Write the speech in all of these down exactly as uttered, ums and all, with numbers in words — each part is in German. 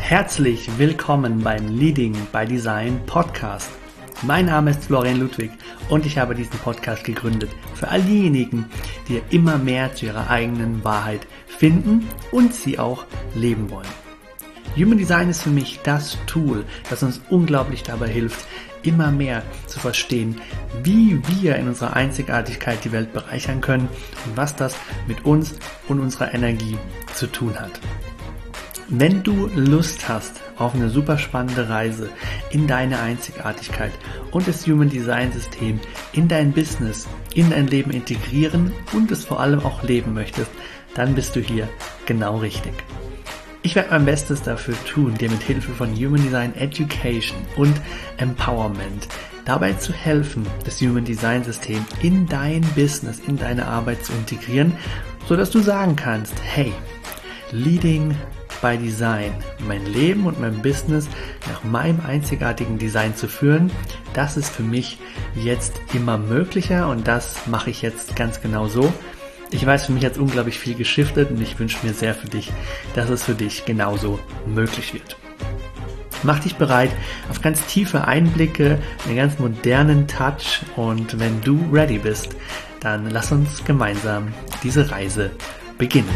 Herzlich willkommen beim Leading by Design Podcast. Mein Name ist Florian Ludwig und ich habe diesen Podcast gegründet für all diejenigen, die immer mehr zu ihrer eigenen Wahrheit finden und sie auch leben wollen. Human Design ist für mich das Tool, das uns unglaublich dabei hilft, immer mehr zu verstehen, wie wir in unserer Einzigartigkeit die Welt bereichern können und was das mit uns und unserer Energie zu tun hat. Wenn du Lust hast auf eine super spannende Reise in deine Einzigartigkeit und das Human Design System in dein Business, in dein Leben integrieren und es vor allem auch leben möchtest, dann bist du hier genau richtig. Ich werde mein Bestes dafür tun, dir mit Hilfe von Human Design Education und Empowerment dabei zu helfen, das Human Design System in dein Business, in deine Arbeit zu integrieren, sodass du sagen kannst, hey, Leading by Design, mein Leben und mein Business nach meinem einzigartigen Design zu führen, das ist für mich jetzt immer möglicher und das mache ich jetzt ganz genau so. Ich weiß, für mich hat es unglaublich viel geschiftet und ich wünsche mir sehr für dich, dass es für dich genauso möglich wird. Mach dich bereit auf ganz tiefe Einblicke, einen ganz modernen Touch und wenn du ready bist, dann lass uns gemeinsam diese Reise beginnen.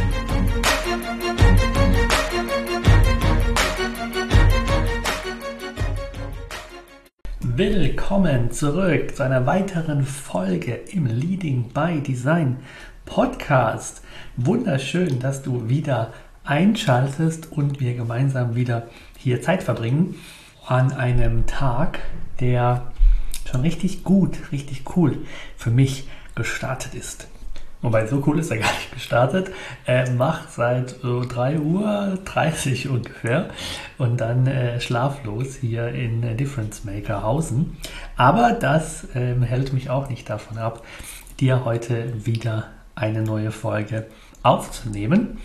Willkommen zurück zu einer weiteren Folge im Leading by Design Podcast. Wunderschön, dass du wieder einschaltest und wir gemeinsam wieder hier Zeit verbringen an einem Tag, der schon richtig gut, richtig cool für mich gestartet ist. Wobei, so cool ist er gar nicht gestartet. Er macht seit so drei Uhr dreißig ungefähr und dann äh, schlaflos hier in äh, Difference Maker hausen. Aber das ähm, hält mich auch nicht davon ab, dir heute wieder eine neue Folge aufzunehmen.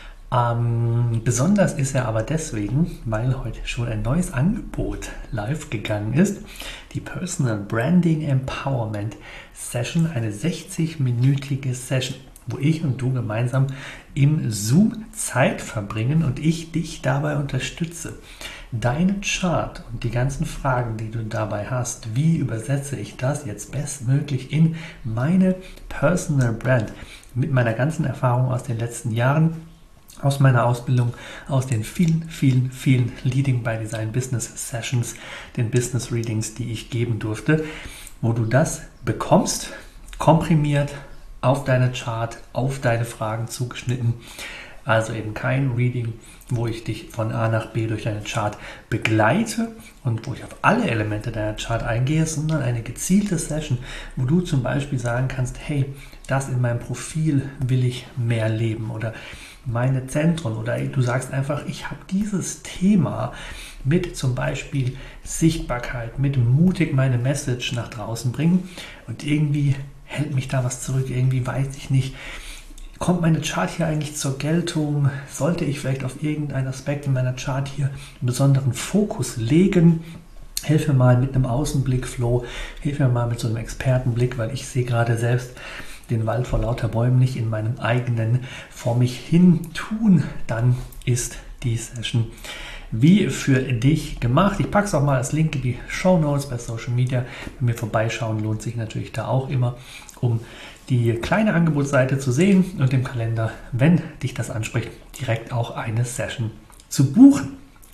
Ähm, besonders ist er aber deswegen, weil heute schon ein neues Angebot live gegangen ist. Die Personal Branding Empowerment Session, eine sechzig-minütige Session, wo ich und du gemeinsam im Zoom Zeit verbringen und ich dich dabei unterstütze. Deinen Chart und die ganzen Fragen, die du dabei hast, wie übersetze ich das jetzt bestmöglich in meine Personal Brand mit meiner ganzen Erfahrung aus den letzten Jahren, aus meiner Ausbildung, aus den vielen, vielen, vielen Leading by Design Business Sessions, den Business Readings, die ich geben durfte, wo du das bekommst, komprimiert auf deine Chart, auf deine Fragen zugeschnitten. Also eben kein Reading, wo ich dich von A nach B durch deine Chart begleite und wo ich auf alle Elemente deiner Chart eingehe, sondern eine gezielte Session, wo du zum Beispiel sagen kannst, hey, das in meinem Profil will ich mehr leben oder meine Zentren oder du sagst einfach, ich habe dieses Thema mit zum Beispiel Sichtbarkeit, mit mutig meine Message nach draußen bringen und irgendwie hält mich da was zurück, irgendwie weiß ich nicht, kommt meine Chart hier eigentlich zur Geltung, sollte ich vielleicht auf irgendeinen Aspekt in meiner Chart hier einen besonderen Fokus legen, hilf mir mal mit einem Außenblick, Flo, hilf mir mal mit so einem Expertenblick, weil ich sehe gerade selbst den Wald vor lauter Bäumen nicht in meinem eigenen vor mich hin tun, dann ist die Session wie für dich gemacht. Ich packe es auch mal als Link in die Shownotes bei Social Media. Bei mir vorbeischauen lohnt sich natürlich da auch immer, um die kleine Angebotsseite zu sehen und im Kalender, wenn dich das anspricht, direkt auch eine Session zu buchen.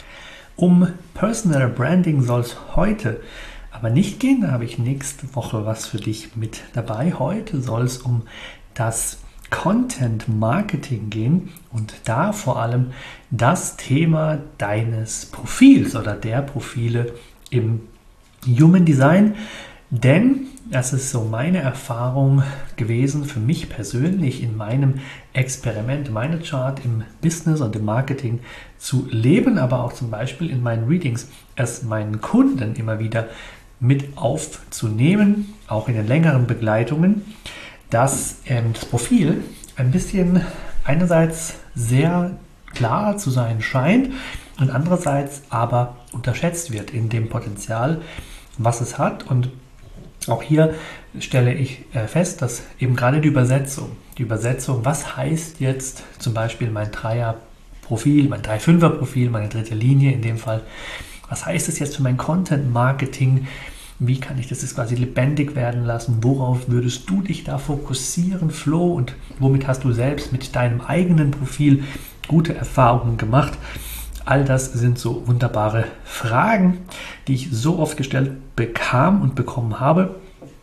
Um Personal Branding soll es heute aber nicht gehen, da habe ich nächste Woche was für dich mit dabei. Heute soll es um das Content Marketing gehen und da vor allem das Thema deines Profils oder der Profile im Human Design. Denn das ist so meine Erfahrung gewesen für mich persönlich in meinem Experiment, meine Chart im Business und im Marketing zu leben, aber auch zum Beispiel in meinen Readings es meinen Kunden immer wieder mit aufzunehmen, auch in den längeren Begleitungen, dass ähm, das Profil ein bisschen einerseits sehr klar zu sein scheint und andererseits aber unterschätzt wird in dem Potenzial, was es hat. Und auch hier stelle ich äh, fest, dass eben gerade die Übersetzung, die Übersetzung, was heißt jetzt zum Beispiel mein Dreier Profil, mein drei Fünfer Profil, meine dritte Linie in dem Fall. Was heißt das jetzt für mein Content Marketing? Wie kann ich das jetzt quasi lebendig werden lassen? Worauf würdest du dich da fokussieren, Flo? Und womit hast du selbst mit deinem eigenen Profil gute Erfahrungen gemacht? All das sind so wunderbare Fragen, die ich so oft gestellt bekam und bekommen habe.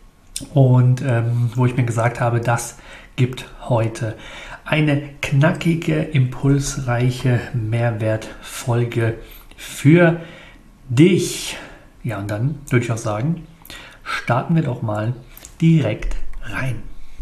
Und ähm, wo ich mir gesagt habe, das gibt heute eine knackige, impulsreiche Mehrwertfolge für dich. Ja, und dann würde ich auch sagen, starten wir doch mal direkt rein.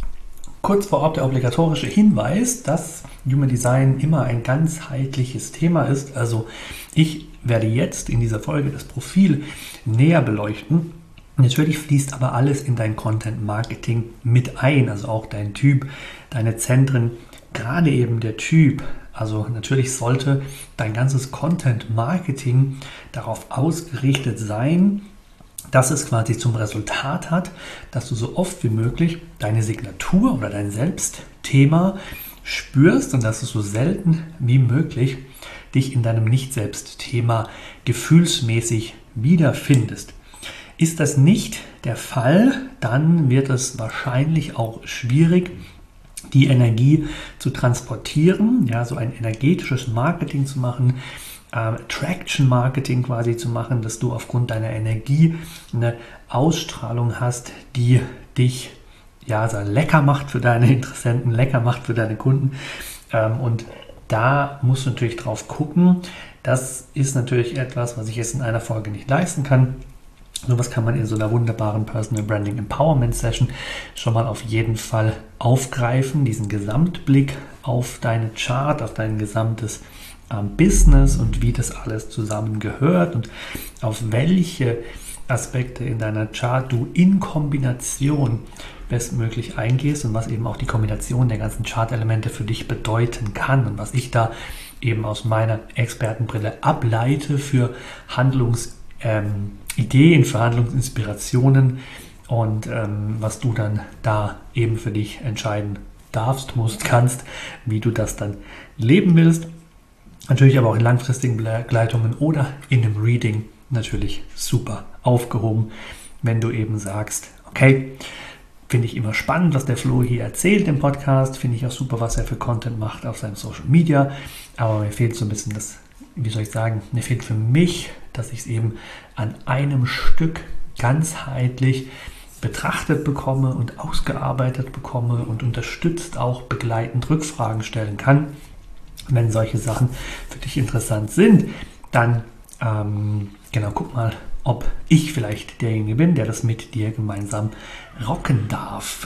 Kurz vorab der obligatorische Hinweis, dass Human Design immer ein ganzheitliches Thema ist. Also ich werde jetzt in dieser Folge das Profil näher beleuchten. Natürlich fließt aber alles in dein Content Marketing mit ein, also auch dein Typ, deine Zentren, gerade eben der Typ. Also natürlich sollte dein ganzes Content Marketing darauf ausgerichtet sein, dass es quasi zum Resultat hat, dass du so oft wie möglich deine Signatur oder dein Selbstthema spürst und dass du so selten wie möglich dich in deinem Nicht-Selbst-Thema gefühlsmäßig wiederfindest. Ist das nicht der Fall, dann wird es wahrscheinlich auch schwierig, die Energie zu transportieren, ja, so ein energetisches Marketing zu machen, äh, Attraction Marketing quasi zu machen, dass du aufgrund deiner Energie eine Ausstrahlung hast, die dich ja so lecker macht für deine Interessenten, lecker macht für deine Kunden. Ähm, und da musst du natürlich drauf gucken. Das ist natürlich etwas, was ich jetzt in einer Folge nicht leisten kann. Sowas kann man in so einer wunderbaren Personal Branding Empowerment Session schon mal auf jeden Fall aufgreifen, diesen Gesamtblick auf deine Chart, auf dein gesamtes ähm, Business und wie das alles zusammengehört und auf welche Aspekte in deiner Chart du in Kombination bestmöglich eingehst und was eben auch die Kombination der ganzen Chart-Elemente für dich bedeuten kann und was ich da eben aus meiner Expertenbrille ableite für Handlungs- ähm, Ideen, Verhandlungsinspirationen und ähm, was du dann da eben für dich entscheiden darfst, musst, kannst, wie du das dann leben willst. Natürlich aber auch in langfristigen Begleitungen oder in einem Reading natürlich super aufgehoben, wenn du eben sagst, okay, finde ich immer spannend, was der Flo hier erzählt im Podcast, finde ich auch super, was er für Content macht auf seinem Social Media, aber mir fehlt so ein bisschen das, wie soll ich sagen, mir fehlt für mich, dass ich es eben an einem Stück ganzheitlich betrachtet bekomme und ausgearbeitet bekomme und unterstützt auch begleitend Rückfragen stellen kann. Wenn solche Sachen für dich interessant sind, dann ähm, genau, guck mal, ob ich vielleicht derjenige bin, der das mit dir gemeinsam rocken darf.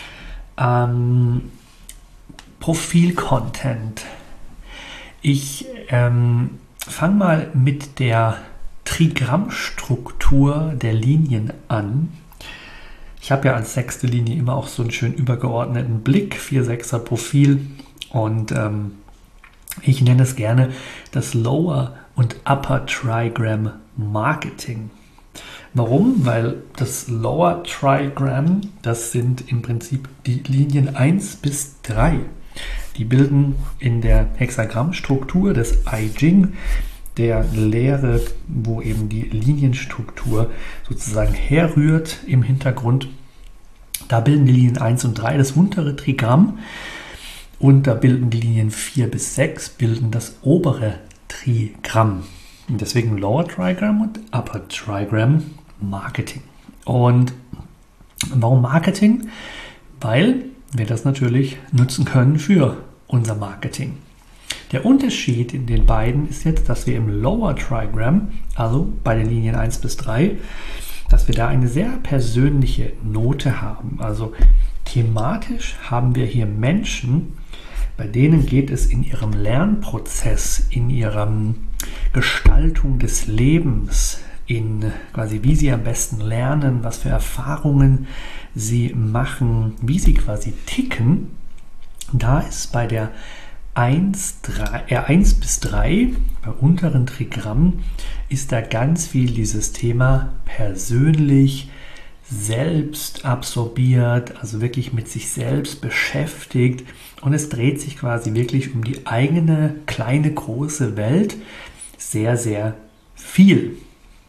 Ähm, Profil-Content. Ich ähm, fange mal mit der Trigrammstruktur der Linien an. Ich habe ja als sechste Linie immer auch so einen schön übergeordneten Blick, vier Sechser Profil und ähm, ich nenne es gerne das Lower und Upper Trigram Marketing. Warum? Weil das Lower Trigram, das sind im Prinzip die Linien eins bis drei. Die bilden in der Hexagrammstruktur des I Ching, der Lehre, wo eben die Linienstruktur sozusagen herrührt im Hintergrund. Da bilden die Linien eins und drei das untere Trigramm und da bilden die Linien vier bis sechs bilden das obere Trigramm. Und deswegen Lower Trigram und Upper Trigram Marketing. Und warum Marketing? Weil wir das natürlich nutzen können für unser Marketing. Der Unterschied in den beiden ist jetzt, dass wir im Lower Trigram, also bei den Linien eins bis drei, dass wir da eine sehr persönliche Note haben. Also thematisch haben wir hier Menschen, bei denen geht es in ihrem Lernprozess, in ihrer Gestaltung des Lebens, in quasi wie sie am besten lernen, was für Erfahrungen sie machen, wie sie quasi ticken. Da ist bei der eins bis drei, bei unteren Trigramm, ist da ganz viel dieses Thema persönlich, selbst absorbiert, also wirklich mit sich selbst beschäftigt und es dreht sich quasi wirklich um die eigene kleine, große Welt sehr, sehr viel.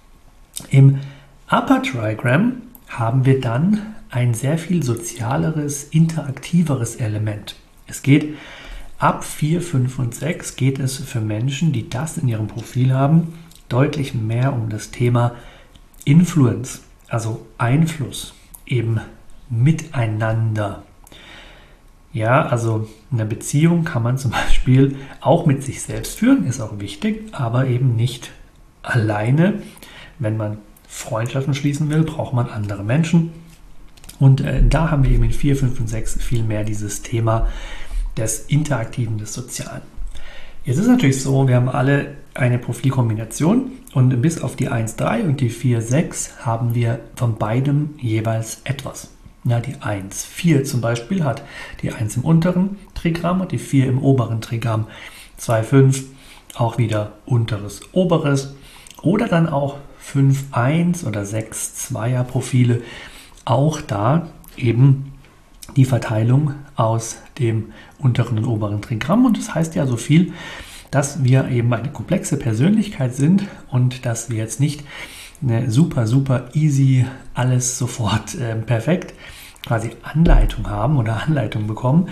Im Upper Trigram haben wir dann ein sehr viel sozialeres, interaktiveres Element. Es geht ab vier, fünf und sechs geht es für Menschen, die das in ihrem Profil haben, deutlich mehr um das Thema Influence, also Einfluss, eben miteinander. Ja, also eine Beziehung kann man zum Beispiel auch mit sich selbst führen, ist auch wichtig, aber eben nicht alleine. Wenn man Freundschaften schließen will, braucht man andere Menschen. Und äh, da haben wir eben in vier, fünf und sechs viel mehr dieses Thema des Interaktiven, des Sozialen. Jetzt ist natürlich so, wir haben alle eine Profilkombination und bis auf die eins drei und die vier sechs haben wir von beidem jeweils etwas. Ja, die eins vier zum Beispiel hat die eins im unteren Trigramm und die vier im oberen Trigramm. zwei fünf auch wieder unteres, oberes oder dann auch fünf eins oder sechs zweier Profile. Auch da eben die Verteilung aus dem unteren und oberen Trigramm. Und das heißt ja so viel, dass wir eben eine komplexe Persönlichkeit sind und dass wir jetzt nicht eine super, super easy, alles sofort äh, perfekt quasi Anleitung haben oder Anleitung bekommen,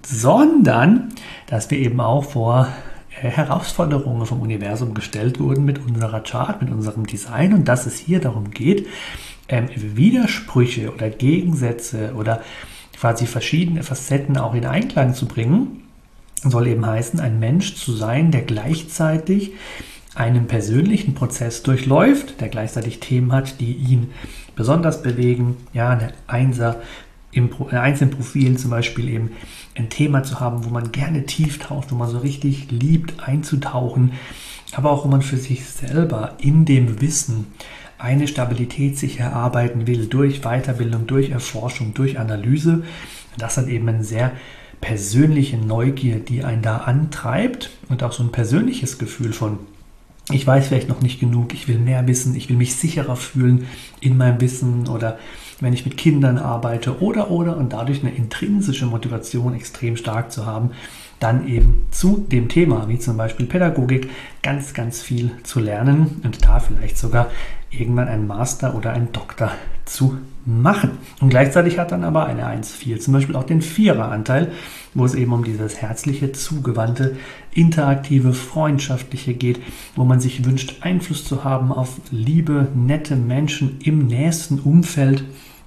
sondern dass wir eben auch vor äh, Herausforderungen vom Universum gestellt wurden mit unserer Chart, mit unserem Design und dass es hier darum geht, ähm, Widersprüche oder Gegensätze oder quasi verschiedene Facetten auch in Einklang zu bringen, soll eben heißen, ein Mensch zu sein, der gleichzeitig einen persönlichen Prozess durchläuft, der gleichzeitig Themen hat, die ihn besonders bewegen. Ja, eine Einser im Pro, eine Eins im Profil zum Beispiel eben ein Thema zu haben, wo man gerne tief taucht, wo man so richtig liebt, einzutauchen, aber auch wo man für sich selber in dem Wissen eine Stabilität sich erarbeiten will, durch Weiterbildung, durch Erforschung, durch Analyse. Das hat eben eine sehr persönliche Neugier, die einen da antreibt und auch so ein persönliches Gefühl von, ich weiß vielleicht noch nicht genug, ich will mehr wissen, ich will mich sicherer fühlen in meinem Wissen oder wenn ich mit Kindern arbeite oder oder und dadurch eine intrinsische Motivation extrem stark zu haben, dann eben zu dem Thema, wie zum Beispiel Pädagogik, ganz, ganz viel zu lernen und da vielleicht sogar irgendwann einen Master oder einen Doktor zu machen. Und gleichzeitig hat dann aber eine eins vier zum Beispiel auch den Vierer-Anteil, wo es eben um dieses herzliche, zugewandte, interaktive, freundschaftliche geht, wo man sich wünscht, Einfluss zu haben auf liebe, nette Menschen im nächsten Umfeld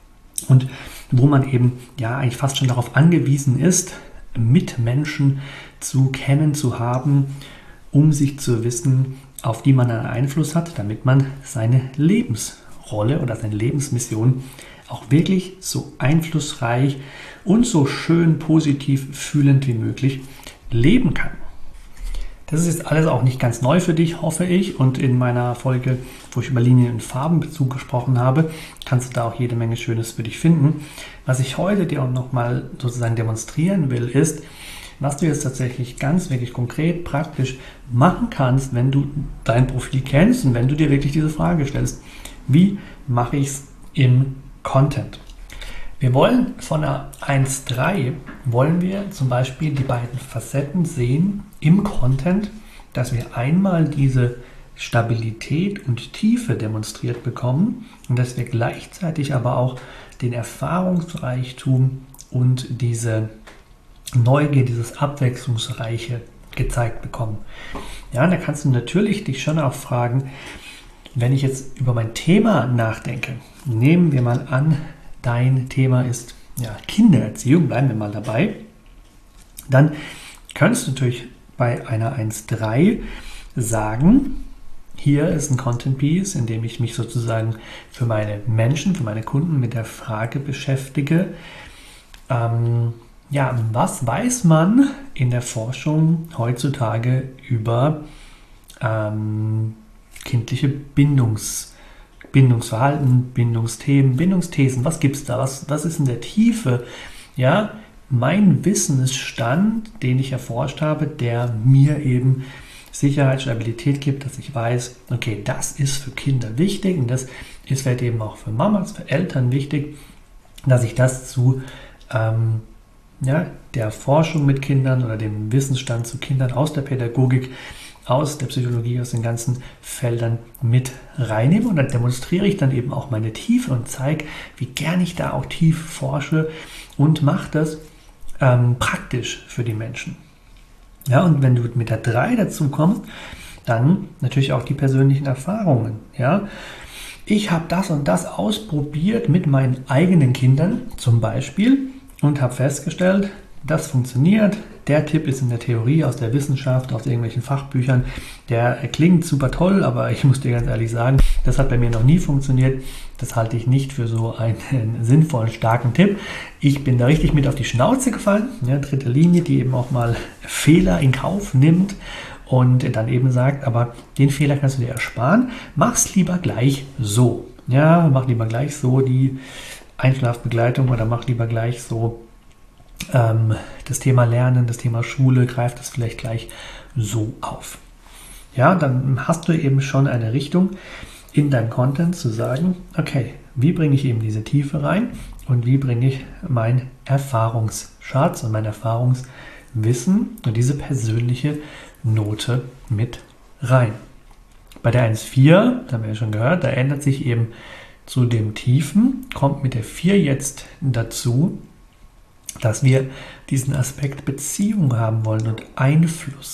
und wo man eben ja eigentlich fast schon darauf angewiesen ist, Mitmenschen zu kennen, zu haben, um sich zu wissen, auf die man einen Einfluss hat, damit man seine Lebensrolle oder seine Lebensmission auch wirklich so einflussreich und so schön positiv fühlend wie möglich leben kann. Das ist jetzt alles auch nicht ganz neu für dich, hoffe ich. Und in meiner Folge, wo ich über Linien- und Farbenbezug gesprochen habe, kannst du da auch jede Menge Schönes für dich finden. Was ich heute dir auch nochmal sozusagen demonstrieren will, ist, was du jetzt tatsächlich ganz wirklich konkret, praktisch machen kannst, wenn du dein Profil kennst und wenn du dir wirklich diese Frage stellst, wie mache ich es im Content? Wir wollen von einer eins drei, wollen wir zum Beispiel die beiden Facetten sehen im Content, dass wir einmal diese Stabilität und Tiefe demonstriert bekommen und dass wir gleichzeitig aber auch den Erfahrungsreichtum und diese Neugier, dieses Abwechslungsreiche gezeigt bekommen. Ja, da kannst du natürlich dich schon auch fragen, wenn ich jetzt über mein Thema nachdenke, nehmen wir mal an, dein Thema ist ja, Kindererziehung, bleiben wir mal dabei, dann könntest du natürlich bei einer eins drei sagen, hier ist ein Content Piece, in dem ich mich sozusagen für meine Menschen, für meine Kunden mit der Frage beschäftige, ähm, ja, was weiß man in der Forschung heutzutage über ähm, kindliche Bindungs, Bindungsverhalten, Bindungsthemen, Bindungsthesen? Was gibt es da? Was, was ist in der Tiefe? Ja, mein Wissensstand, den ich erforscht habe, der mir eben Sicherheit, Stabilität gibt, dass ich weiß, okay, das ist für Kinder wichtig und das ist vielleicht eben auch für Mamas, für Eltern wichtig, dass ich das zu ähm, ja, der Forschung mit Kindern oder dem Wissensstand zu Kindern aus der Pädagogik, aus der Psychologie, aus den ganzen Feldern mit reinnehme. Und dann demonstriere ich dann eben auch meine Tiefe und zeige, wie gern ich da auch tief forsche und mache das ähm, praktisch für die Menschen. Ja, und wenn du mit der drei dazu kommst, dann natürlich auch die persönlichen Erfahrungen. Ja, ich habe das und das ausprobiert mit meinen eigenen Kindern zum Beispiel und habe festgestellt, das funktioniert. Der Tipp ist in der Theorie, aus der Wissenschaft, aus irgendwelchen Fachbüchern, der klingt super toll, aber ich muss dir ganz ehrlich sagen, das hat bei mir noch nie funktioniert. Das halte ich nicht für so einen sinnvollen, starken Tipp. Ich bin da richtig mit auf die Schnauze gefallen. Ja, dritte Linie, die eben auch mal Fehler in Kauf nimmt und dann eben sagt, aber den Fehler kannst du dir ersparen. Mach's lieber gleich so. Ja, mach lieber gleich so die Einschlafbegleitung oder mach lieber gleich so ähm, das Thema Lernen, das Thema Schule, greift das vielleicht gleich so auf. Ja, dann hast du eben schon eine Richtung in deinem Content zu sagen, okay, wie bringe ich eben diese Tiefe rein und wie bringe ich meinen Erfahrungsschatz und mein Erfahrungswissen und diese persönliche Note mit rein. Bei der eins Komma vier, da haben wir ja schon gehört, da ändert sich eben zu dem Tiefen, kommt mit der vier jetzt dazu, dass wir diesen Aspekt Beziehung haben wollen und Einfluss.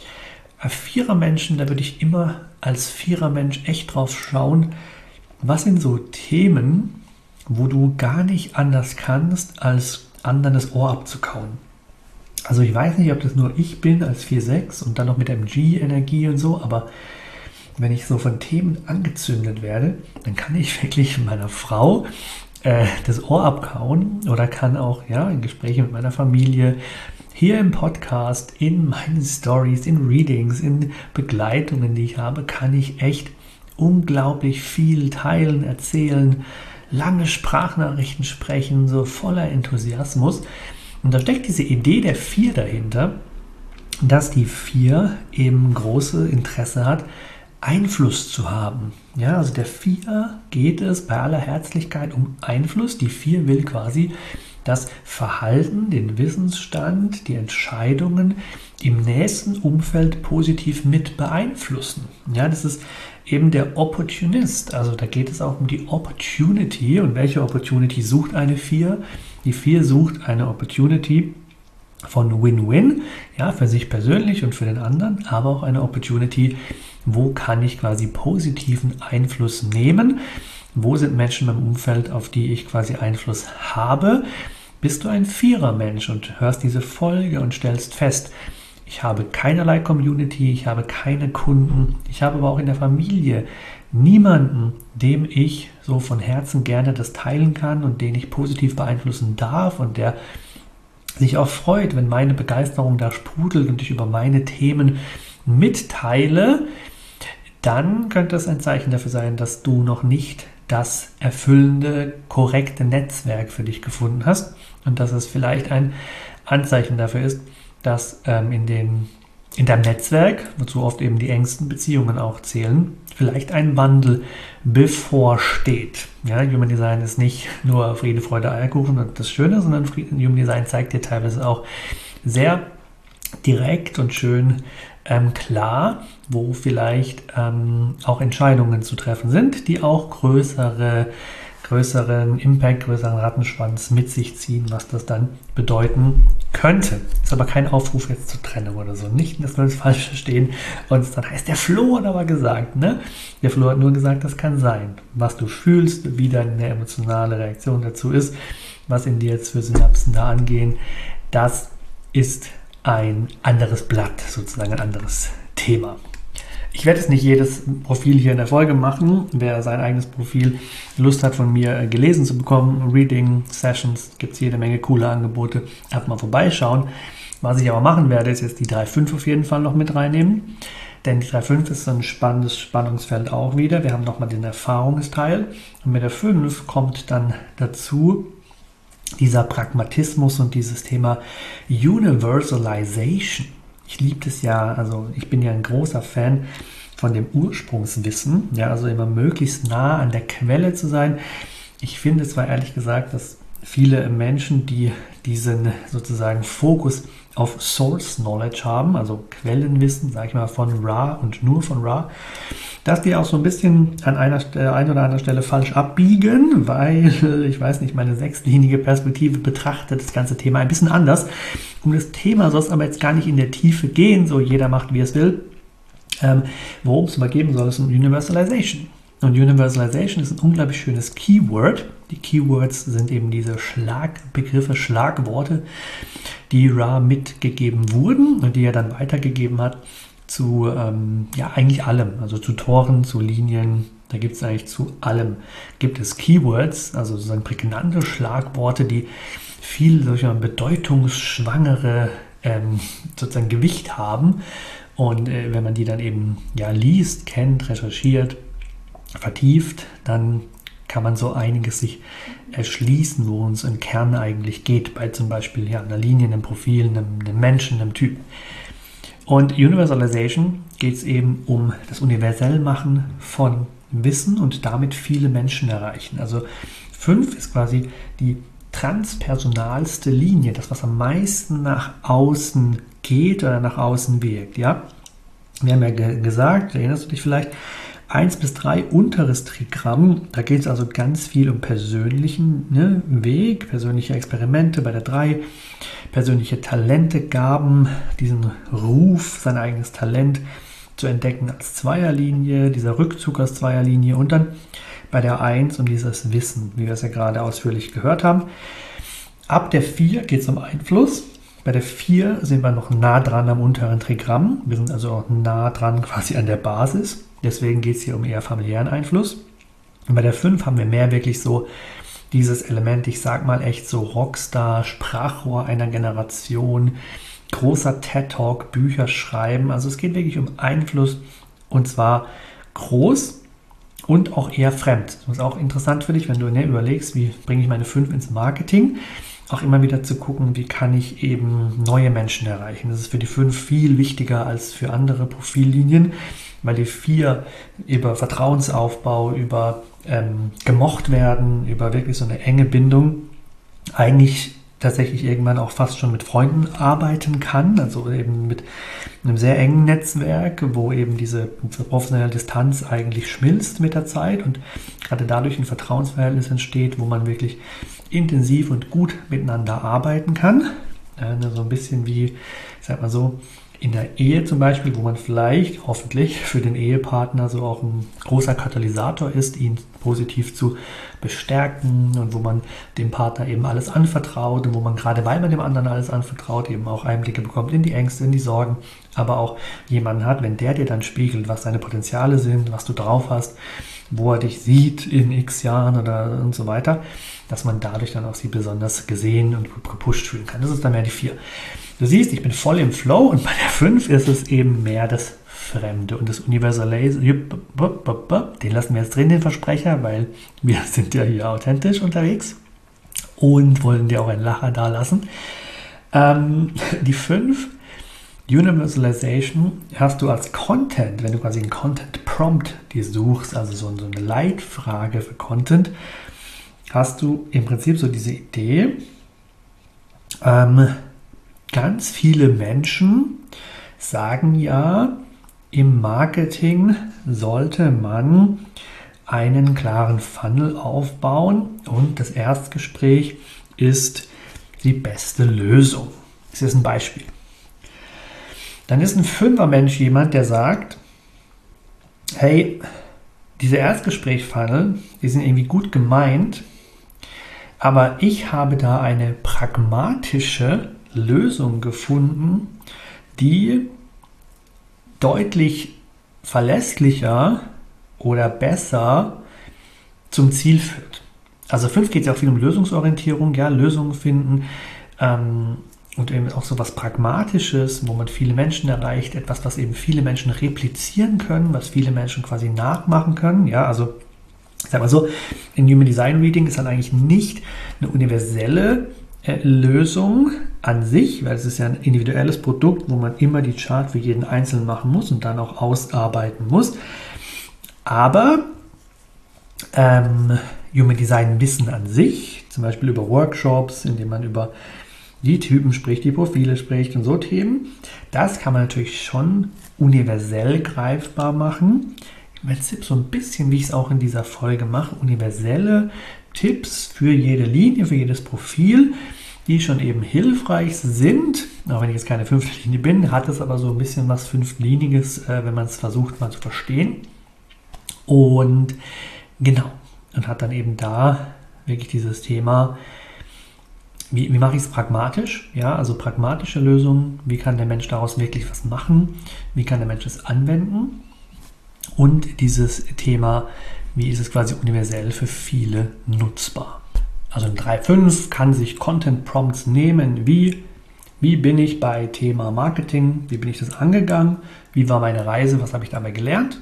Vierer-Menschen, da würde ich immer als Vierer-Mensch echt drauf schauen, was sind so Themen, wo du gar nicht anders kannst, als anderen das Ohr abzukauen. Also ich weiß nicht, ob das nur ich bin als vier sechs und dann noch mit M G-Energie und so, aber wenn ich so von Themen angezündet werde, dann kann ich wirklich meiner Frau äh, das Ohr abkauen oder kann auch ja, in Gesprächen mit meiner Familie, hier im Podcast, in meinen Stories, in Readings, in Begleitungen, die ich habe, kann ich echt unglaublich viel teilen, erzählen, lange Sprachnachrichten sprechen, so voller Enthusiasmus. Und da steckt diese Idee der vier dahinter, dass die vier eben große Interesse hat, Einfluss zu haben. Ja, also der vier geht es bei aller Herzlichkeit um Einfluss. Die vier will quasi das Verhalten, den Wissensstand, die Entscheidungen im nächsten Umfeld positiv mit beeinflussen. Ja, das ist eben der Opportunist. Also da geht es auch um die Opportunity. Und welche Opportunity sucht eine vier? Die vier sucht eine Opportunity von Win-Win, ja, für sich persönlich und für den anderen, aber auch eine Opportunity, wo kann ich quasi positiven Einfluss nehmen, wo sind Menschen im Umfeld, auf die ich quasi Einfluss habe. Bist du ein Vierer-Mensch und hörst diese Folge und stellst fest, ich habe keinerlei Community, ich habe keine Kunden, ich habe aber auch in der Familie niemanden, dem ich so von Herzen gerne das teilen kann und den ich positiv beeinflussen darf und der sich auch freut, wenn meine Begeisterung da sprudelt und ich über meine Themen mitteile, dann könnte es ein Zeichen dafür sein, dass du noch nicht das erfüllende, korrekte Netzwerk für dich gefunden hast und dass es vielleicht ein Anzeichen dafür ist, dass ähm, in, den, in deinem Netzwerk, wozu oft eben die engsten Beziehungen auch zählen, vielleicht ein Wandel bevorsteht. Ja, Human Design ist nicht nur Friede, Freude, Eierkuchen und das Schöne, sondern Human Design zeigt dir teilweise auch sehr direkt und schön ähm, klar, wo vielleicht ähm, auch Entscheidungen zu treffen sind, die auch größere, größeren Impact, größeren Rattenschwanz mit sich ziehen, was das dann bedeuten könnte. Ist aber kein Aufruf jetzt zur Trennung oder so. Nicht, dass wir es falsch verstehen und es dann heißt, der Flo hat aber gesagt, ne? Der Flo hat nur gesagt, das kann sein. Was du fühlst, wie deine emotionale Reaktion dazu ist, was in dir jetzt für Synapsen da angehen, das ist ein anderes Blatt, sozusagen ein anderes Thema. Ich werde jetzt nicht jedes Profil hier in der Folge machen. Wer sein eigenes Profil Lust hat, von mir gelesen zu bekommen, Reading, Sessions, gibt es jede Menge coole Angebote. Einfach mal vorbeischauen. Was ich aber machen werde, ist jetzt die drei fünf auf jeden Fall noch mit reinnehmen. Denn die drei fünf ist so ein spannendes Spannungsfeld auch wieder. Wir haben nochmal den Erfahrungsteil. Und mit der fünf kommt dann dazu dieser Pragmatismus und dieses Thema Universalization. Ich liebe das ja, also ich bin ja ein großer Fan von dem Ursprungswissen, ja, also immer möglichst nah an der Quelle zu sein. Ich finde zwar ehrlich gesagt, dass viele Menschen, die diesen sozusagen Fokus auf Source Knowledge haben, also Quellenwissen, sage ich mal, von Ra und nur von Ra, dass die auch so ein bisschen an einer äh, ein oder anderen Stelle falsch abbiegen, weil, ich weiß nicht, meine sechslinige Perspektive betrachtet das ganze Thema ein bisschen anders. Um das Thema soll es aber jetzt gar nicht in der Tiefe gehen, so jeder macht, wie er es will. Ähm, worum es aber geben soll, ist ein Universalization. Und Universalization ist ein unglaublich schönes Keyword. Die Keywords sind eben diese Schlagbegriffe, Schlagworte, die Ra mitgegeben wurden und die er dann weitergegeben hat zu ähm, ja, eigentlich allem. Also zu Toren, zu Linien, da gibt es eigentlich zu allem. Gibt es Keywords, also sozusagen prägnante Schlagworte, die viel solcher bedeutungsschwangere ähm, sozusagen Gewicht haben. Und äh, wenn man die dann eben ja, liest, kennt, recherchiert, vertieft, dann kann man so einiges sich erschließen, wo uns im Kern eigentlich geht, bei zum Beispiel ja, einer Linie, einem Profil, einem, einem Menschen, einem Typ. Und Universalization geht es eben um das Universellmachen von Wissen und damit viele Menschen erreichen. Also fünf ist quasi die transpersonalste Linie, das, was am meisten nach außen geht oder nach außen wirkt. Ja? Wir haben ja ge- gesagt, erinnerst du dich vielleicht, eins bis drei unteres Trigramm, da geht es also ganz viel um persönlichen ne, Weg, persönliche Experimente bei der drei, persönliche Talente, Gaben, diesen Ruf, sein eigenes Talent zu entdecken als Zweierlinie, dieser Rückzug als Zweierlinie und dann bei der eins um dieses Wissen, wie wir es ja gerade ausführlich gehört haben. Ab der vier geht es um Einfluss. Bei der vier sind wir noch nah dran am unteren Trigramm. Wir sind also auch nah dran quasi an der Basis. Deswegen geht es hier um eher familiären Einfluss. Und bei der fünf haben wir mehr wirklich so dieses Element, ich sag mal echt so Rockstar, Sprachrohr einer Generation, großer TED-Talk, Bücher schreiben. Also es geht wirklich um Einfluss und zwar groß und auch eher fremd. Das ist auch interessant für dich, wenn du ne, überlegst, wie bringe ich meine fünf ins Marketing. Auch immer wieder zu gucken, wie kann ich eben neue Menschen erreichen. Das ist für die fünf viel wichtiger als für andere Profillinien, weil die vier über Vertrauensaufbau, über ähm, gemocht werden, über wirklich so eine enge Bindung eigentlich tatsächlich irgendwann auch fast schon mit Freunden arbeiten kann, also eben mit einem sehr engen Netzwerk, wo eben diese professionelle Distanz eigentlich schmilzt mit der Zeit und gerade dadurch ein Vertrauensverhältnis entsteht, wo man wirklich intensiv und gut miteinander arbeiten kann. Ja, so ein bisschen wie, ich sag mal so, in der Ehe zum Beispiel, wo man vielleicht hoffentlich für den Ehepartner so auch ein großer Katalysator ist, ihn positiv zu bestärken und wo man dem Partner eben alles anvertraut und wo man gerade, weil man dem anderen alles anvertraut, eben auch Einblicke bekommt in die Ängste, in die Sorgen, aber auch jemanden hat, wenn der dir dann spiegelt, was deine Potenziale sind, was du drauf hast, wo er dich sieht in x Jahren oder und so weiter, dass man dadurch dann auch sie besonders gesehen und gepusht fühlen kann. Das ist dann mehr die vier. Du siehst, ich bin voll im Flow und bei der fünf ist es eben mehr das Fremde und das Universale. Den lassen wir jetzt drin, den Versprecher, weil wir sind ja hier authentisch unterwegs und wollen dir auch einen Lacher da lassen. Ähm, die fünf, Universalization, hast du als Content, wenn du quasi einen Content Prompt dir suchst, also so, so eine Leitfrage für Content, hast du im Prinzip so diese Idee, ähm, ganz viele Menschen sagen ja, im Marketing sollte man einen klaren Funnel aufbauen und das Erstgespräch ist die beste Lösung. Das ist ein Beispiel. Dann ist ein Fünfer-Mensch jemand, der sagt, hey, diese Erstgespräch-Funnel, die sind irgendwie gut gemeint, aber ich habe da eine pragmatische Lösung gefunden, die deutlich verlässlicher oder besser zum Ziel führt. Also fünf geht ja auch viel um Lösungsorientierung, ja, Lösungen finden ähm, und eben auch so was Pragmatisches, wo man viele Menschen erreicht, etwas, was eben viele Menschen replizieren können, was viele Menschen quasi nachmachen können, ja, also ich sag mal so, in Human Design Reading ist dann eigentlich nicht eine universelle äh, Lösung an sich, weil es ist ja ein individuelles Produkt, wo man immer die Chart für jeden Einzelnen machen muss und dann auch ausarbeiten muss. Aber ähm, Human Design Wissen an sich, zum Beispiel über Workshops, indem man über die Typen spricht, die Profile spricht und so Themen, das kann man natürlich schon universell greifbar machen. Im Prinzip so ein bisschen, wie ich es auch in dieser Folge mache, universelle Tipps für jede Linie, für jedes Profil, die schon eben hilfreich sind. Auch wenn ich jetzt keine fünfte Linie bin, hat es aber so ein bisschen was Fünfliniges, äh, wenn man es versucht mal zu verstehen. Und genau, und hat dann eben da wirklich dieses Thema, wie, wie mache ich es pragmatisch? Ja, also pragmatische Lösungen, wie kann der Mensch daraus wirklich was machen? Wie kann der Mensch es anwenden? Und dieses Thema, wie ist es quasi universell für viele nutzbar? Also ein drei fünf kann sich Content Prompts nehmen, wie, wie bin ich bei Thema Marketing, wie bin ich das angegangen, wie war meine Reise, was habe ich dabei gelernt,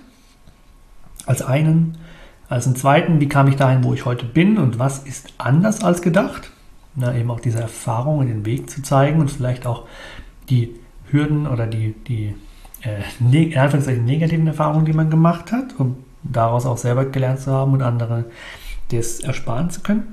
als einen. Als einen zweiten, wie kam ich dahin, wo ich heute bin und was ist anders als gedacht? Na, eben auch diese Erfahrung und den Weg zu zeigen und vielleicht auch die Hürden oder die, die äh, in Anführungszeichen negativen Erfahrungen, die man gemacht hat, um daraus auch selber gelernt zu haben und andere das ersparen zu können.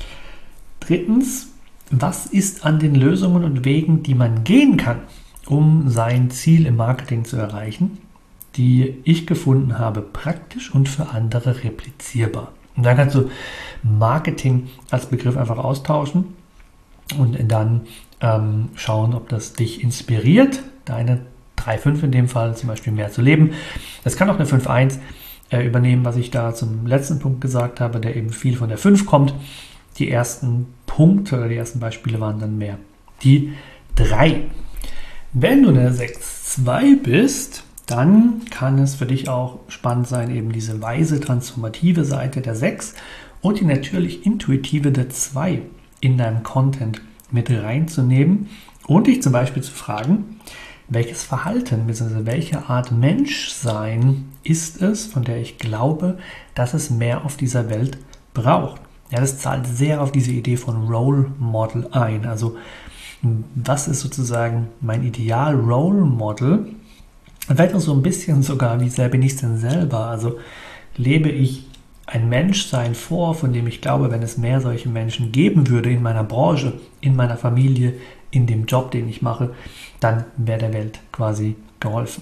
Drittens, was ist an den Lösungen und Wegen, die man gehen kann, um sein Ziel im Marketing zu erreichen, die ich gefunden habe, praktisch und für andere replizierbar? Und da kannst du Marketing als Begriff einfach austauschen und dann ähm, schauen, ob das dich inspiriert, deine drei fünf in dem Fall zum Beispiel mehr zu leben. Das kann auch eine fünf eins äh, übernehmen, was ich da zum letzten Punkt gesagt habe, der eben viel von der fünf kommt. Die ersten Punkte oder die ersten Beispiele waren dann mehr die drei. Wenn du eine sechs zwei bist, dann kann es für dich auch spannend sein, eben diese weise, transformative Seite der sechs und die natürlich intuitive der zwei in deinem Content mit reinzunehmen und dich zum Beispiel zu fragen, welches Verhalten bzw. welche Art Menschsein ist es, von der ich glaube, dass es mehr auf dieser Welt braucht. Ja, das zahlt sehr auf diese Idee von Role Model ein. Also was ist sozusagen mein Ideal Role Model? Und vielleicht auch so ein bisschen sogar, wie sehr bin ich es denn selber? Also lebe ich ein Menschsein vor, von dem ich glaube, wenn es mehr solche Menschen geben würde in meiner Branche, in meiner Familie, in dem Job, den ich mache, dann wäre der Welt quasi geholfen.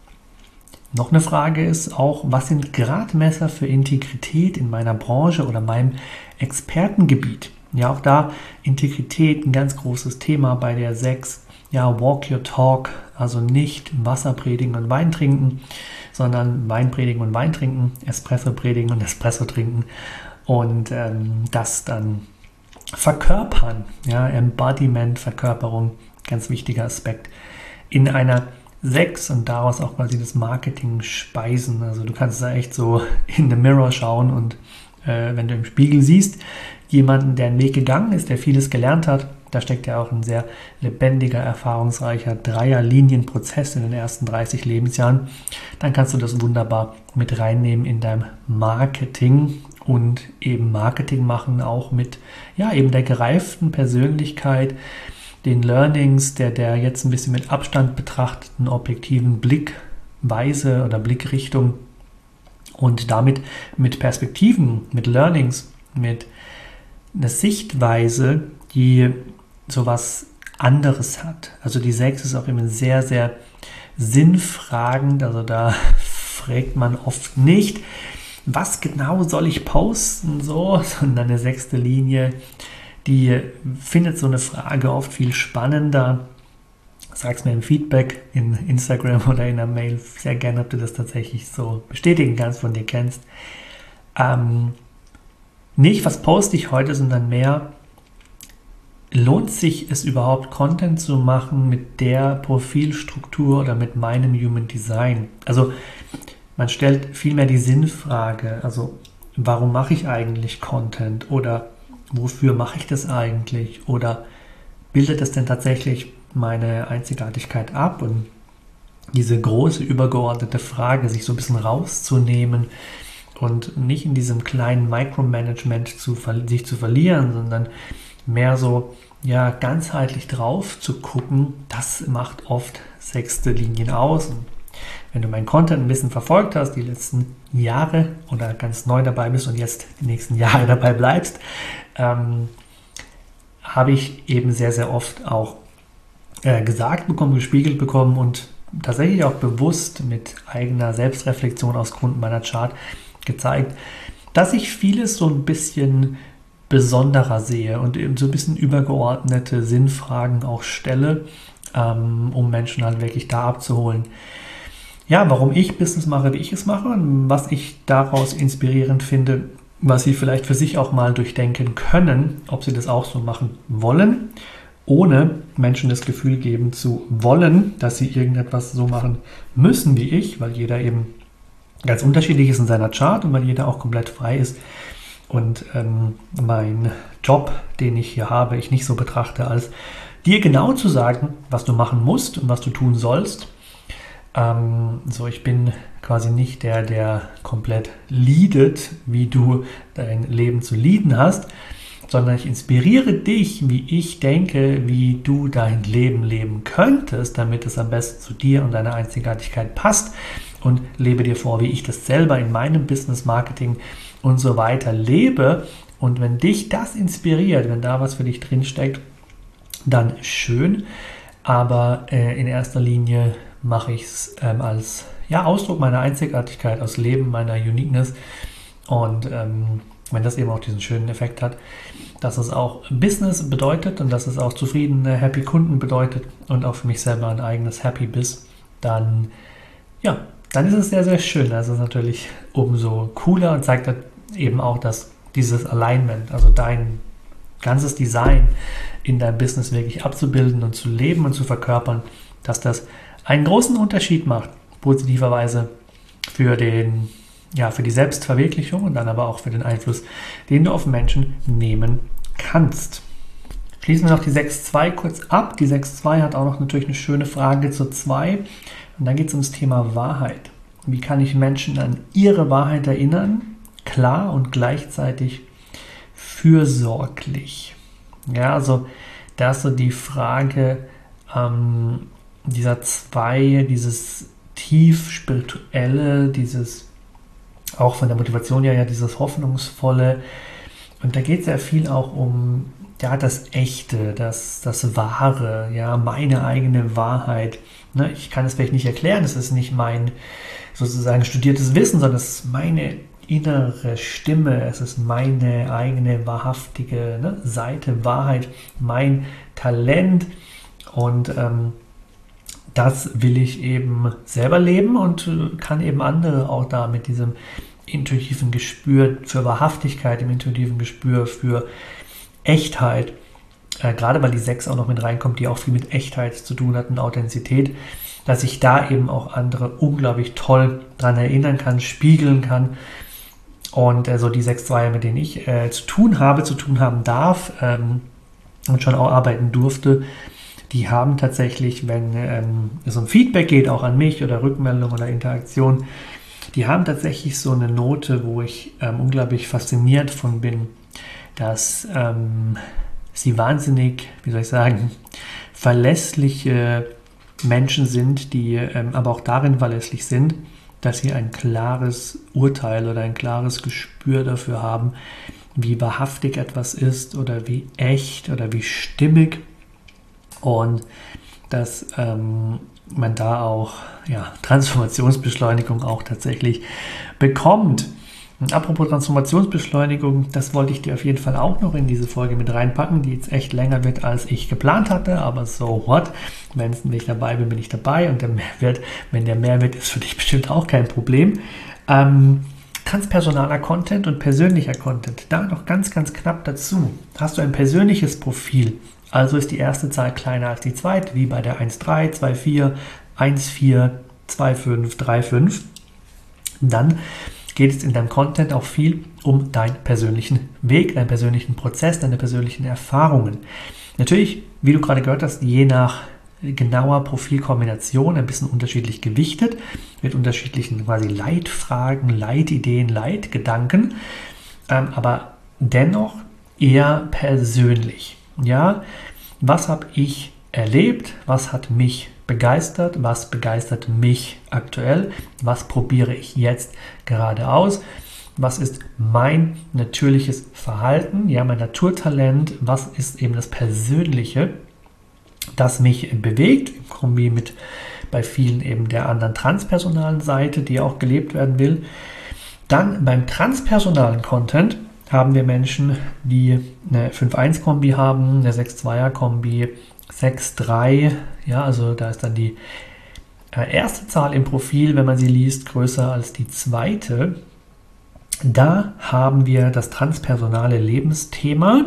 Noch eine Frage ist auch, was sind Gradmesser für Integrität in meiner Branche oder meinem Expertengebiet? Ja, auch da Integrität ein ganz großes Thema bei der sechs. Ja, walk your talk, also nicht Wasser predigen und Wein trinken, sondern Wein predigen und Wein trinken, Espresso predigen und Espresso trinken und ähm, das dann verkörpern. Ja, Embodiment, Verkörperung, ganz wichtiger Aspekt in einer sechs und daraus auch quasi das Marketing speisen. Also du kannst da echt so in the mirror schauen und äh, wenn du im Spiegel siehst, jemanden, der einen Weg gegangen ist, der vieles gelernt hat, da steckt ja auch ein sehr lebendiger, erfahrungsreicher Dreierlinienprozess in den ersten dreißig Lebensjahren, dann kannst du das wunderbar mit reinnehmen in dein Marketing und eben Marketing machen, auch mit ja eben der gereiften Persönlichkeit, den Learnings, der, der jetzt ein bisschen mit Abstand betrachteten objektiven Blickweise oder Blickrichtung und damit mit Perspektiven, mit Learnings, mit einer Sichtweise, die sowas anderes hat. Also die sechs ist auch immer sehr, sehr sinnfragend, also da fragt man oft nicht, was genau soll ich posten, so, sondern eine sechste Linie, die findet so eine Frage oft viel spannender. Sag's mir im Feedback in Instagram oder in einer Mail sehr gerne, ob du das tatsächlich so bestätigen kannst, von dir kennst. Ähm, nicht, was poste ich heute, sondern mehr, lohnt sich es überhaupt, Content zu machen mit der Profilstruktur oder mit meinem Human Design? Also man stellt vielmehr die Sinnfrage, also warum mache ich eigentlich Content oder wofür mache ich das eigentlich oder bildet das denn tatsächlich meine Einzigartigkeit ab? Und diese große übergeordnete Frage, sich so ein bisschen rauszunehmen und nicht in diesem kleinen Micromanagement zu, sich zu verlieren, sondern mehr so ja, ganzheitlich drauf zu gucken, das macht oft sechste Linien aus. Und wenn du meinen Content ein bisschen verfolgt hast, die letzten Jahre oder ganz neu dabei bist und jetzt die nächsten Jahre dabei bleibst, ähm, habe ich eben sehr, sehr oft auch äh, gesagt bekommen, gespiegelt bekommen und tatsächlich auch bewusst mit eigener Selbstreflexion aus Grund meiner Chart gezeigt, dass ich vieles so ein bisschen besonderer sehe und eben so ein bisschen übergeordnete Sinnfragen auch stelle, ähm, um Menschen halt wirklich da abzuholen. Ja, warum ich Business mache, wie ich es mache und was ich daraus inspirierend finde, was sie vielleicht für sich auch mal durchdenken können, ob sie das auch so machen wollen, ohne Menschen das Gefühl geben zu wollen, dass sie irgendetwas so machen müssen wie ich, weil jeder eben ganz unterschiedlich ist in seiner Chart und weil jeder auch komplett frei ist. Und ähm, mein Job, den ich hier habe, ich nicht so betrachte, als dir genau zu sagen, was du machen musst und was du tun sollst. Ähm, so, ich bin quasi nicht der, der komplett leadet, wie du dein Leben zu leaden hast, sondern ich inspiriere dich, wie ich denke, wie du dein Leben leben könntest, damit es am besten zu dir und deiner Einzigartigkeit passt, und lebe dir vor, wie ich das selber in meinem Business, Marketing und so weiter lebe. Und wenn dich das inspiriert, wenn da was für dich drinsteckt, dann schön. Aber äh, in erster Linie mache ich es ähm, als ja, Ausdruck meiner Einzigartigkeit, aus Leben meiner Uniqueness. Und ähm, wenn das eben auch diesen schönen Effekt hat, dass es auch Business bedeutet und dass es auch zufriedene, happy Kunden bedeutet und auch für mich selber ein eigenes Happy Biz, dann ja, dann ist es sehr, sehr schön. Das ist natürlich umso cooler und zeigt eben auch, dass dieses Alignment, also dein ganzes Design in deinem Business wirklich abzubilden und zu leben und zu verkörpern, dass das einen großen Unterschied macht, positiverweise für den, ja, für die Selbstverwirklichung und dann aber auch für den Einfluss, den du auf Menschen nehmen kannst. Schließen wir noch die sechs zwei kurz ab. Die sechs zwei hat auch noch natürlich eine schöne Frage zur zwei. Und dann geht es ums Thema Wahrheit. Wie kann ich Menschen an ihre Wahrheit erinnern? Klar und gleichzeitig fürsorglich. Ja, also da ist so die Frage ähm, dieser zwei, dieses tief spirituelle, dieses auch von der Motivation her, ja, dieses hoffnungsvolle. Und da geht es sehr viel auch um ja, das Echte, das, das Wahre, ja, meine eigene Wahrheit. Ne, ich kann es vielleicht nicht erklären, es ist nicht mein sozusagen studiertes Wissen, sondern es ist meine innere Stimme, es ist meine eigene wahrhaftige ne, Seite, Wahrheit, mein Talent. Und ähm, das will ich eben selber leben und äh, kann eben andere auch da mit diesem intuitiven Gespür für Wahrhaftigkeit, im intuitiven Gespür für Echtheit, äh, gerade weil die sechs auch noch mit reinkommt, die auch viel mit Echtheit zu tun hat und Authentizität, dass ich da eben auch andere unglaublich toll dran erinnern kann, spiegeln kann. Und äh, so die sechs zwei, mit denen ich äh, zu tun habe, zu tun haben darf ähm, und schon auch arbeiten durfte, die haben tatsächlich, wenn ähm, es um Feedback geht, auch an mich oder Rückmeldung oder Interaktion, die haben tatsächlich so eine Note, wo ich ähm, unglaublich fasziniert von bin, dass ähm, sie wahnsinnig, wie soll ich sagen, verlässliche Menschen sind, die ähm, aber auch darin verlässlich sind, dass sie ein klares Urteil oder ein klares Gespür dafür haben, wie wahrhaftig etwas ist oder wie echt oder wie stimmig, und dass ähm, man da auch ja, Transformationsbeschleunigung auch tatsächlich bekommt. Und apropos Transformationsbeschleunigung, das wollte ich dir auf jeden Fall auch noch in diese Folge mit reinpacken, die jetzt echt länger wird, als ich geplant hatte, aber so what? Wenn ich dabei bin, bin ich dabei, und der Mehrwert, wenn der Mehrwert ist für dich bestimmt auch kein Problem. Ähm, transpersonaler Content und persönlicher Content, da noch ganz, ganz knapp dazu. Hast du ein persönliches Profil, also ist die erste Zahl kleiner als die zweite, wie bei der eins drei, zwei vier, eins vier, zwei fünf, drei fünf, dann geht es in deinem Content auch viel um deinen persönlichen Weg, deinen persönlichen Prozess, deine persönlichen Erfahrungen. Natürlich, wie du gerade gehört hast, je nach genauer Profilkombination ein bisschen unterschiedlich gewichtet, mit unterschiedlichen quasi Leitfragen, Leitideen, Leitgedanken, ähm, aber dennoch eher persönlich. Ja, was habe ich erlebt? Was hat mich begeistert? Was begeistert mich aktuell? Was probiere ich jetzt gerade aus? Was ist mein natürliches Verhalten? Ja, mein Naturtalent. Was ist eben das Persönliche, das mich bewegt? Im Kombi mit bei vielen eben der anderen transpersonalen Seite, die auch gelebt werden will. Dann beim transpersonalen Content haben wir Menschen, die eine fünf eins Kombi haben, eine sechs zweier Kombi, sechs drei, ja, also da ist dann die erste Zahl im Profil, wenn man sie liest, größer als die zweite. Da haben wir das transpersonale Lebensthema.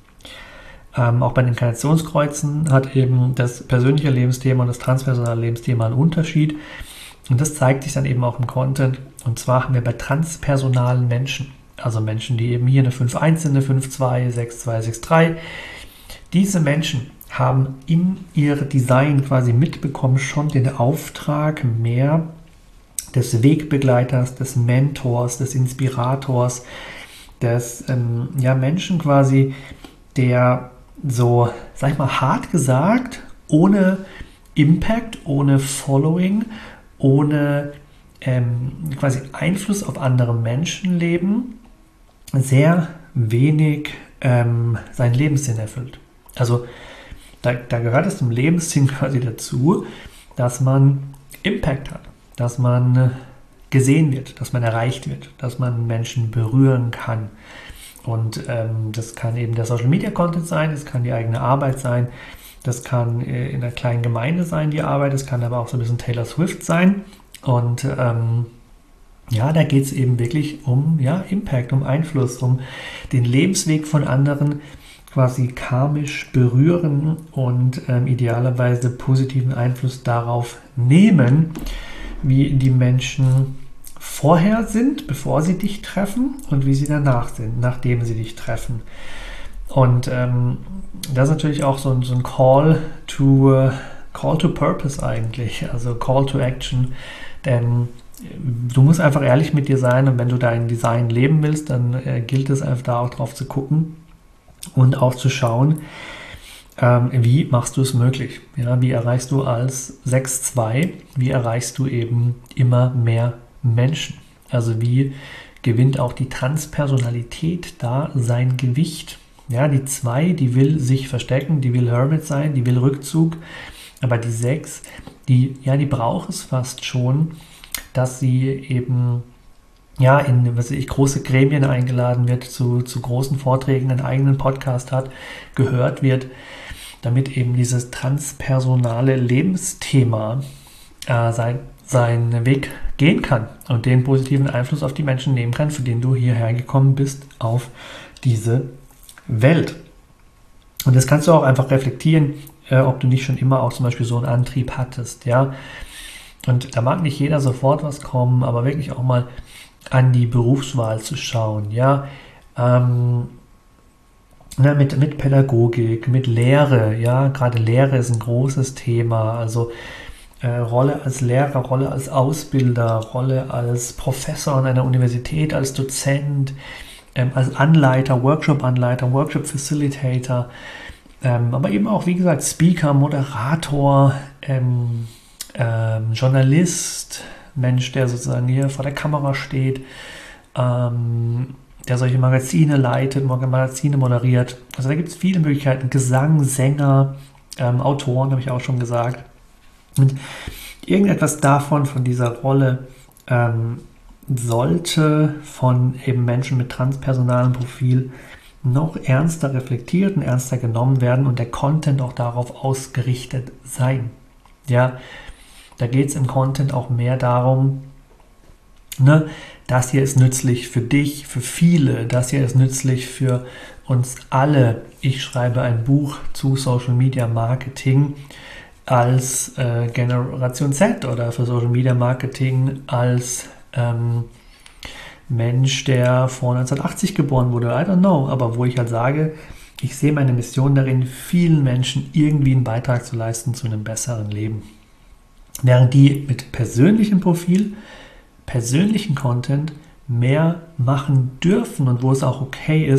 Ähm, auch bei den Inkarnationskreuzen hat eben das persönliche Lebensthema und das transpersonale Lebensthema einen Unterschied. Und das zeigt sich dann eben auch im Content. Und zwar haben wir bei transpersonalen Menschen, also Menschen, die eben hier eine fünf eins sind, eine fünf zwei, sechs zwei, sechs drei. Diese Menschen haben in ihr Design quasi mitbekommen schon den Auftrag mehr des Wegbegleiters, des Mentors, des Inspirators, des ähm, ja, Menschen quasi, der so, sag ich mal, hart gesagt, ohne Impact, ohne Following, ohne ähm, quasi Einfluss auf andere Menschenleben, sehr wenig ähm, seinen Lebenssinn erfüllt. Also da, da gehört es zum Lebenssinn quasi dazu, dass man Impact hat, dass man gesehen wird, dass man erreicht wird, dass man Menschen berühren kann. Und ähm, das kann eben der Social Media Content sein, das kann die eigene Arbeit sein, das kann äh, in einer kleinen Gemeinde sein, die Arbeit, das kann aber auch so ein bisschen Taylor Swift sein. Und ähm, ja, da geht es eben wirklich um ja, Impact, um Einfluss, um den Lebensweg von anderen quasi karmisch berühren und ähm, idealerweise positiven Einfluss darauf nehmen, wie die Menschen vorher sind, bevor sie dich treffen und wie sie danach sind, nachdem sie dich treffen. Und ähm, das ist natürlich auch so ein, so ein Call to, uh, Call to Purpose eigentlich, also Call to Action, denn du musst einfach ehrlich mit dir sein und wenn du dein Design leben willst, dann äh, gilt es einfach da auch drauf zu gucken und auch zu schauen, ähm, wie machst du es möglich? Ja, wie erreichst du als sechs zwei, wie erreichst du eben immer mehr Menschen? Also wie gewinnt auch die Transpersonalität da sein Gewicht? Ja, die zwei, die will sich verstecken, die will Hermit sein, die will Rückzug, aber die sechs, die, ja, die braucht es fast schon, dass sie eben ja, in was weiß ich, große Gremien eingeladen wird, zu, zu großen Vorträgen, einen eigenen Podcast hat, gehört wird, damit eben dieses transpersonale Lebensthema äh, sein, seinen Weg gehen kann und den positiven Einfluss auf die Menschen nehmen kann, für den du hierher gekommen bist auf diese Welt. Und das kannst du auch einfach reflektieren, äh, ob du nicht schon immer auch zum Beispiel so einen Antrieb hattest, ja. Und da mag nicht jeder sofort was kommen, aber wirklich auch mal an die Berufswahl zu schauen, ja, ähm, na, mit, mit Pädagogik, mit Lehre, ja, gerade Lehre ist ein großes Thema, also äh, Rolle als Lehrer, Rolle als Ausbilder, Rolle als Professor an einer Universität, als Dozent, ähm, als Anleiter, Workshop-Anleiter, Workshop-Facilitator, ähm, aber eben auch, wie gesagt, Speaker, Moderator, ähm, ähm, Journalist, Mensch, der sozusagen hier vor der Kamera steht, ähm, der solche Magazine leitet, Magazine moderiert. Also da gibt es viele Möglichkeiten. Gesang, Sänger, ähm, Autoren, habe ich auch schon gesagt. Und irgendetwas davon, von dieser Rolle, ähm, sollte von eben Menschen mit transpersonalem Profil noch ernster reflektiert und ernster genommen werden und der Content auch darauf ausgerichtet sein. Ja, da geht es im Content auch mehr darum, ne, das hier ist nützlich für dich, für viele, das hier ist nützlich für uns alle. Ich schreibe ein Buch zu Social Media Marketing als äh, Generation Z oder für Social Media Marketing als ähm, Mensch, der vor neunzehnhundertachtzig geboren wurde, I don't know, aber wo ich halt sage, ich sehe meine Mission darin, vielen Menschen irgendwie einen Beitrag zu leisten zu einem besseren Leben. Während die mit persönlichem Profil, persönlichen Content mehr machen dürfen und wo es auch okay ist,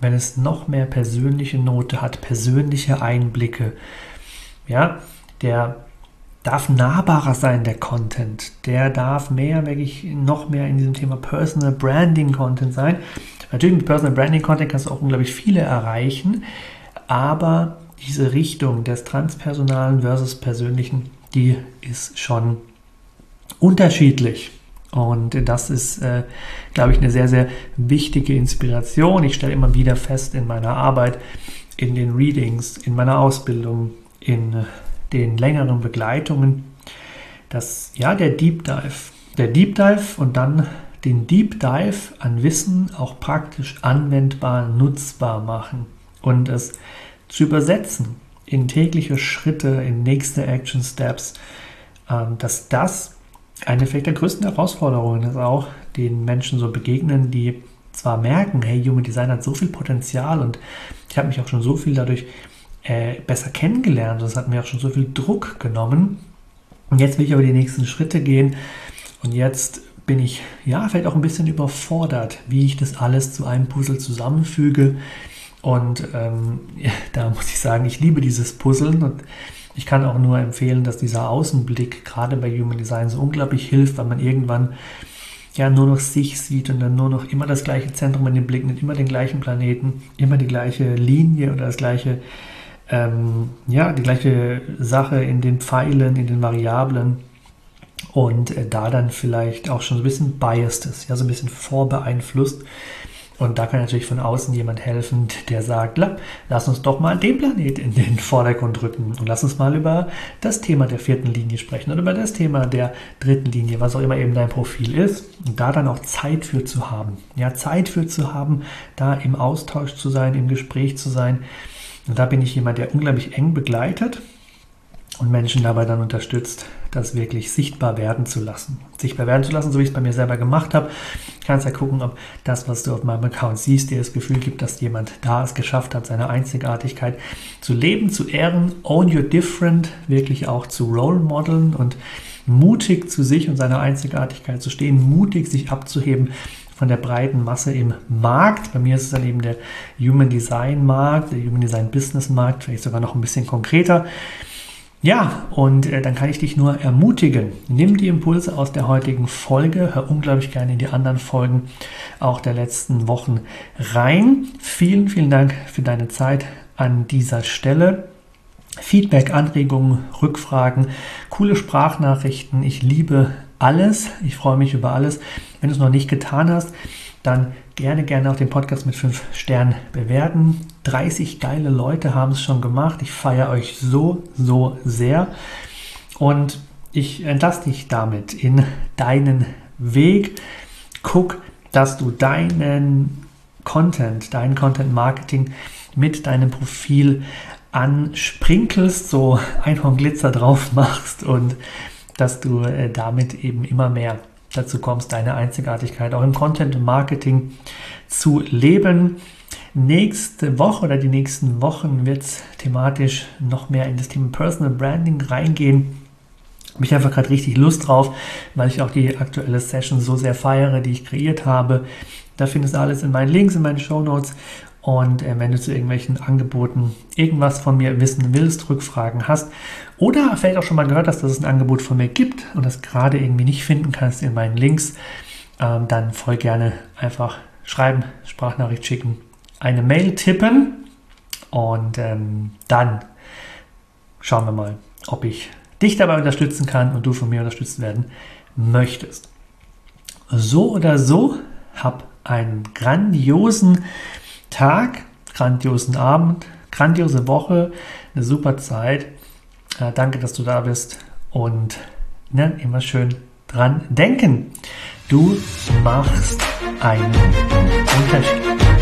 wenn es noch mehr persönliche Note hat, persönliche Einblicke. Ja, der darf nahbarer sein, der Content. Der darf mehr, wirklich noch mehr in diesem Thema Personal Branding Content sein. Natürlich mit Personal Branding Content kannst du auch unglaublich viele erreichen, aber diese Richtung des Transpersonalen versus Persönlichen, die ist schon unterschiedlich. Und das ist, äh, glaube ich, eine sehr, sehr wichtige Inspiration. Ich stelle immer wieder fest in meiner Arbeit, in den Readings, in meiner Ausbildung, in äh, den längeren Begleitungen, dass ja der Deep Dive, der Deep Dive und dann den Deep Dive an Wissen auch praktisch anwendbar, nutzbar machen und es zu übersetzen in tägliche Schritte, in nächste Action Steps, ähm, dass das eine vielleicht der größten Herausforderungen ist auch, den Menschen so begegnen, die zwar merken, hey, Human Design hat so viel Potenzial und ich habe mich auch schon so viel dadurch äh, besser kennengelernt, das hat mir auch schon so viel Druck genommen und jetzt will ich aber die nächsten Schritte gehen und jetzt bin ich ja vielleicht auch ein bisschen überfordert, wie ich das alles zu einem Puzzle zusammenfüge und ähm, ja, da muss ich sagen, ich liebe dieses Puzzeln und ich kann auch nur empfehlen, dass dieser Außenblick gerade bei Human Design so unglaublich hilft, weil man irgendwann ja nur noch sich sieht und dann nur noch immer das gleiche Zentrum in den Blick nimmt, immer den gleichen Planeten, immer die gleiche Linie oder das gleiche, ähm, ja, die gleiche Sache in den Pfeilen, in den Variablen und äh, da dann vielleicht auch schon so ein bisschen biased ist, ja, so ein bisschen vorbeeinflusst. Und da kann natürlich von außen jemand helfen, der sagt, lass uns doch mal den Planet in den Vordergrund rücken und lass uns mal über das Thema der vierten Linie sprechen oder über das Thema der dritten Linie, was auch immer eben dein Profil ist. Und da dann auch Zeit für zu haben. Ja, Zeit für zu haben, da im Austausch zu sein, im Gespräch zu sein. Und da bin ich jemand, der unglaublich eng begleitet und Menschen dabei dann unterstützt, das wirklich sichtbar werden zu lassen. Sichtbar werden zu lassen, so wie ich es bei mir selber gemacht habe. Du kannst ja gucken, ob das, was du auf meinem Account siehst, dir das Gefühl gibt, dass jemand da es geschafft hat, seine Einzigartigkeit zu leben, zu ehren, own your different, wirklich auch zu role modeln und mutig zu sich und seiner Einzigartigkeit zu stehen, mutig sich abzuheben von der breiten Masse im Markt. Bei mir ist es dann eben der Human Design Markt, der Human Design Business Markt, vielleicht sogar noch ein bisschen konkreter. Ja, und äh, dann kann ich dich nur ermutigen. Nimm die Impulse aus der heutigen Folge, hör unglaublich gerne in die anderen Folgen auch der letzten Wochen rein. Vielen, vielen Dank für deine Zeit an dieser Stelle. Feedback, Anregungen, Rückfragen, coole Sprachnachrichten. Ich liebe alles. Ich freue mich über alles. Wenn du es noch nicht getan hast, dann gerne, gerne auch den Podcast mit fünf Sternen bewerten. dreißig geile Leute haben es schon gemacht. Ich feiere euch so, so sehr. Und ich entlasse dich damit in deinen Weg. Guck, dass du deinen Content, dein Content Marketing mit deinem Profil ansprinkelst, so Einhornglitzer drauf machst und dass du äh, damit eben immer mehr dazu kommst, deine Einzigartigkeit auch im Content Marketing zu leben. Nächste Woche oder die nächsten Wochen wird es thematisch noch mehr in das Thema Personal Branding reingehen. Habe ich einfach gerade richtig Lust drauf, weil ich auch die aktuelle Session so sehr feiere, die ich kreiert habe. Da findest du alles in meinen Links, in meinen Shownotes. Und äh, wenn du zu irgendwelchen Angeboten irgendwas von mir wissen willst, Rückfragen hast oder vielleicht auch schon mal gehört hast, dass es ein Angebot von mir gibt und das gerade irgendwie nicht finden kannst in meinen Links, ähm, dann voll gerne einfach schreiben, Sprachnachricht schicken, eine Mail tippen und ähm, dann schauen wir mal, ob ich dich dabei unterstützen kann und du von mir unterstützt werden möchtest. So oder so, hab einen grandiosen Tag, grandiosen Abend, grandiose Woche, eine super Zeit. Äh, danke, dass du da bist und ne, immer schön dran denken. Du machst einen Unterschied.